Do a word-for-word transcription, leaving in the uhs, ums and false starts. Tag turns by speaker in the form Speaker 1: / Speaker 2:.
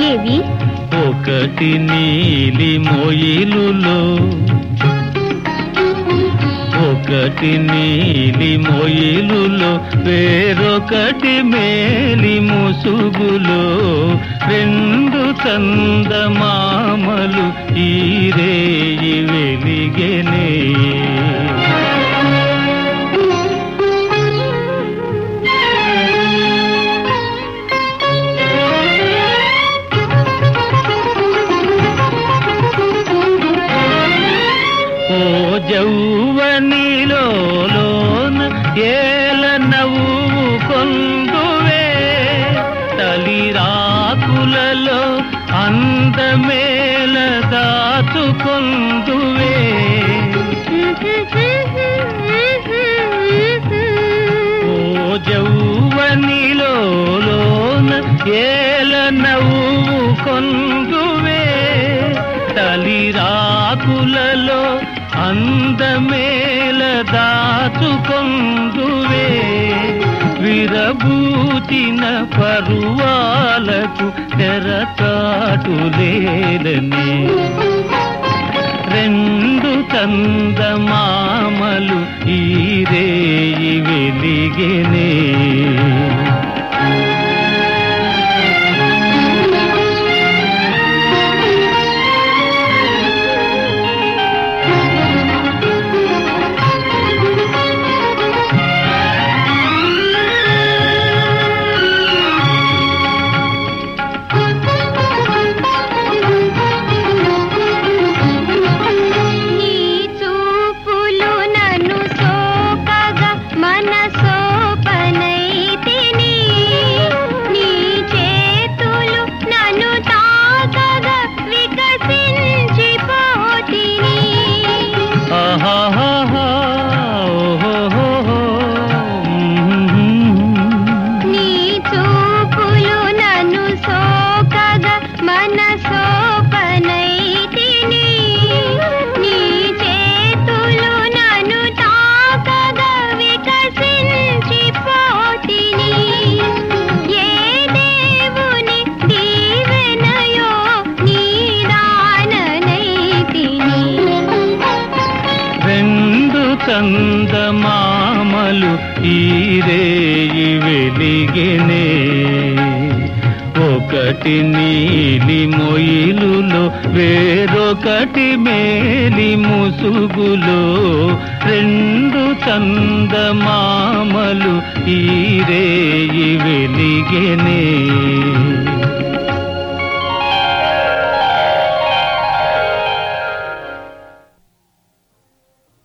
Speaker 1: ఏవి?
Speaker 2: ఒకటి నీలి మొయిలులో ఒకటి నీలి మొయిలులో వేరొకటి మేలి ముసుగులో రెండు చందమామలు ఈ రేయి వెలిగెనే. ఓ జౌవనిలోన ఏల నవ్వు కొందువే, తలిరాకులలో అందమేల దాచుకొందువే. ఓ జౌవనిలోన ఏల నవ్వు కొందువే, తలిరాకులలో అందమేల దాచుకొందువే. విరబూచిన పరువాలకు తెరచాటు లేదని రెండు చందమామలు ఈ రేయి వెలిగెనే. చందమామలు ఈ రేయి వెలిగెనే. ఒకటి నీలి మొయిలులో వేరొకటి మేలి ముసుగులో రెండు చందమామలు ఈ రేయి వెలిగెనే.